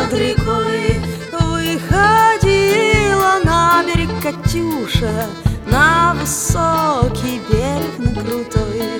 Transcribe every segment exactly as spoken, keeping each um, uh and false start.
над рекой. Выходила на берег Катюша, на высокий берег, на крутой.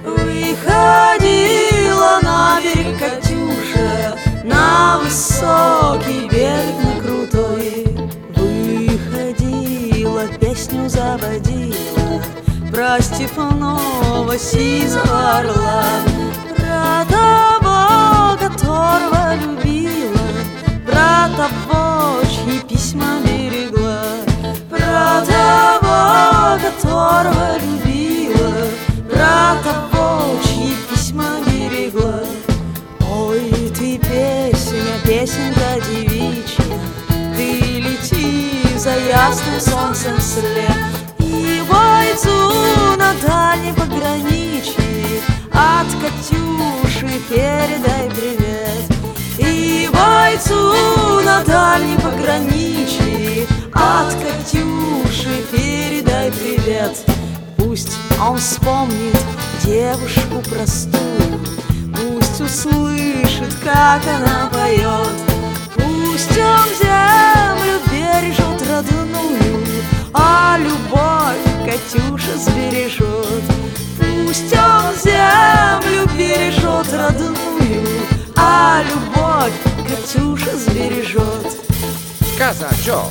Выходила на берег Катюша, на высокий берег, на крутой. Выходила, песню заводила про степного сизого орла, про того, которого любила, про того, чьи письма берегла, про того, которого любила, про того, чьи письма берегла. Ой, ты песня, песенка девичья, ты лети за ясным солнцем вслед, и бойцу на дальней пограничье от Катюши передай привет. И бойцу на дальней пограничье от Катюши передай привет. Пусть он вспомнит девушку простую, пусть услышит, как она поет. Пусть он землю бережет родную, а любовь Катюша сбережет. Пусть он землю бережет родную, а любовь Катюша сбережет. Казачок.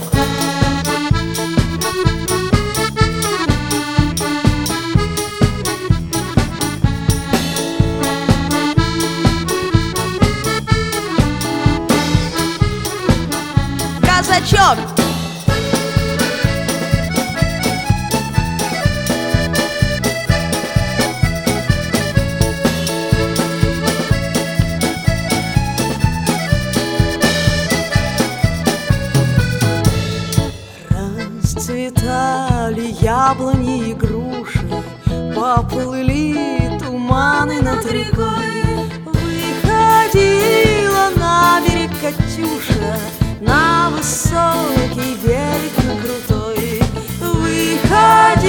Казачок. Расцветали яблони и груши, поплыли туманы над рекой. Выходила на берег Катюша, на высокий берег, на крутой. Выходила